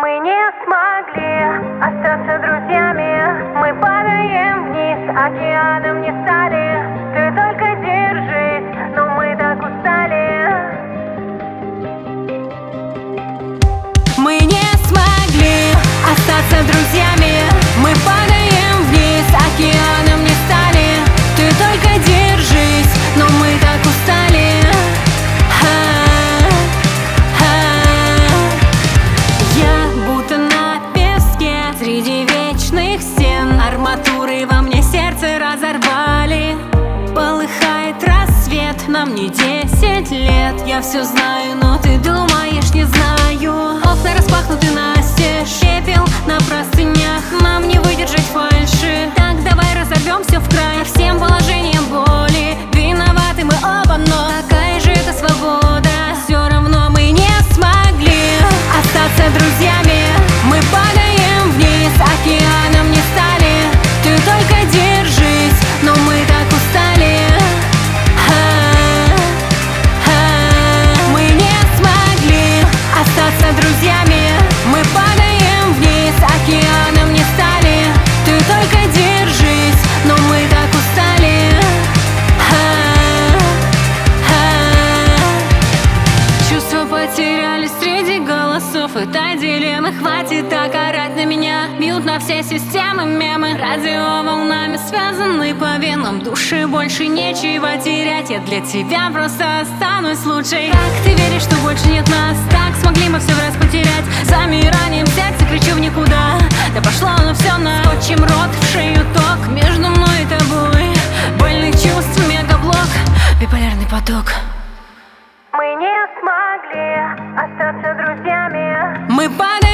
Мы не смогли остаться друзьями. Мы падаем вниз, океаном не стали. Ты только держись, но мы так устали. Мы не смогли остаться друзьями. Мы падаем вниз, океаном не стали. Ты только держись, но мы так устали. Я будто на песке среди вечных стен. Арматуры во мне сердце разорвали. Полыхает рассвет, нам не 10 лет. Я все знаю, но ты думаешь, не знаю. Окна распахнуты настежь, пепел на простынях. Нам не выдержать фальши. Так давай разорвем все в край. Всем положением боли виноваты мы оба, но какая же это свобода. Все равно мы не смогли остаться друзьями. Мы падаем вниз, океаном не стали. Ты только держись, но мы так устали. Мы не смогли остаться друзьями. Мы падаем вниз, океаном не стали. Ты только держись, но мы так устали. Чувства потерялись среди голосов. Это дилеммы, хватит так орать на меня. Бьют на все системы мемы. Радио волнами связаны по венам. Души больше нечего терять. Я для тебя просто останусь лучшей. Как ты веришь, что больше нет нас? Так смогли мы все в раз потерять. Замиранием сердца кричу в никуда. Да пошло оно все на скотчем рот, в шею ток. Между мной и тобой больных чувств мегаблок. Биполярный поток. Мы не смогли остаться друзьями. Мы падаем